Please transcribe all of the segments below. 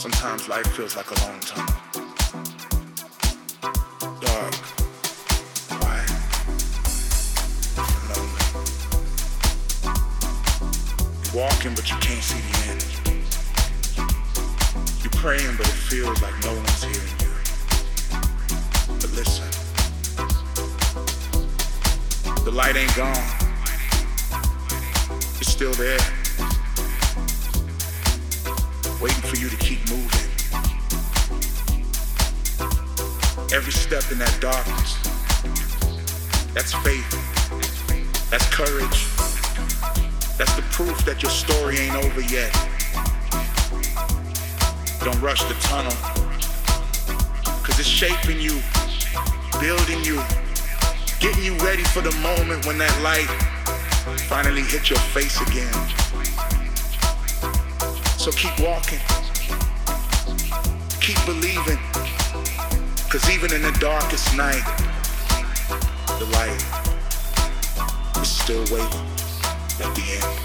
Sometimes life feels like a long tunnel. Dark, quiet, and lonely. You're walking but you can't see the end. You're praying but it feels like no one's hearing you. But listen, the light ain't gone. It's still there, waiting for you to keep moving. Every step in that darkness, that's faith, that's courage, that's the proof that your story ain't over yet. Don't rush the tunnel, cause it's shaping you, building you, getting you ready for the moment when that light finally hit your face again. So keep walking, keep believing, cause even in the darkest night, the light is still waiting at the end.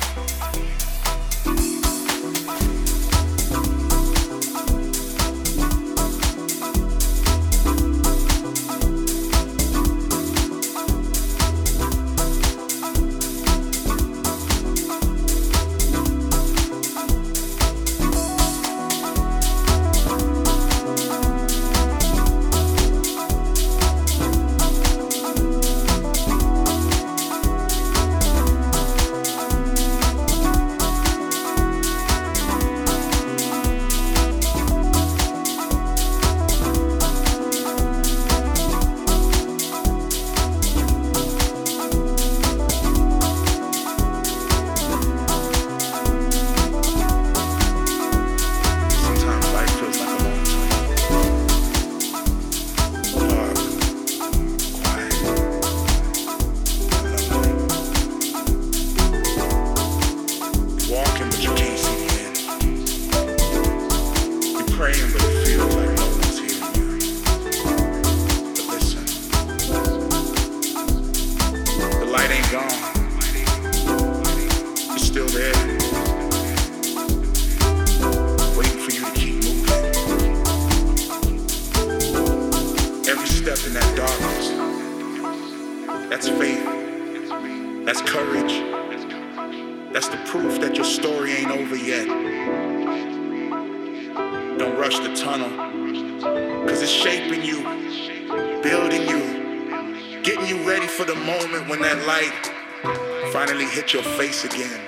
Hit your face again.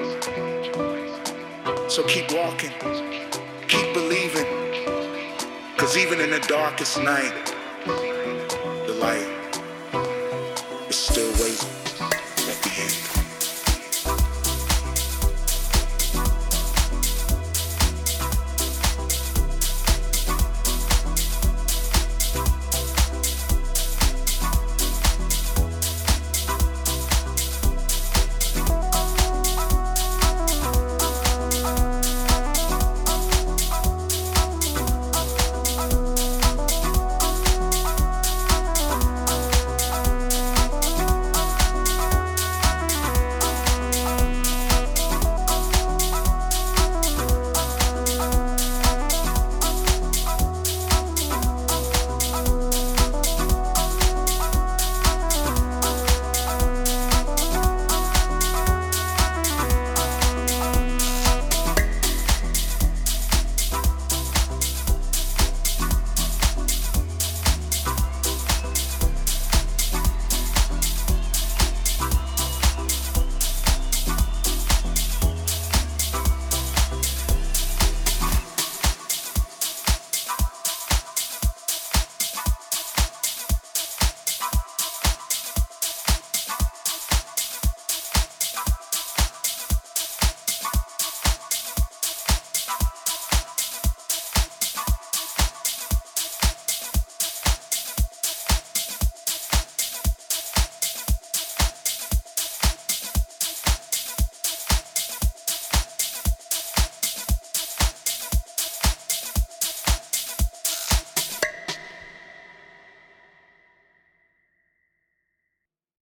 So keep walking, keep believing, cause even in the darkest night, the light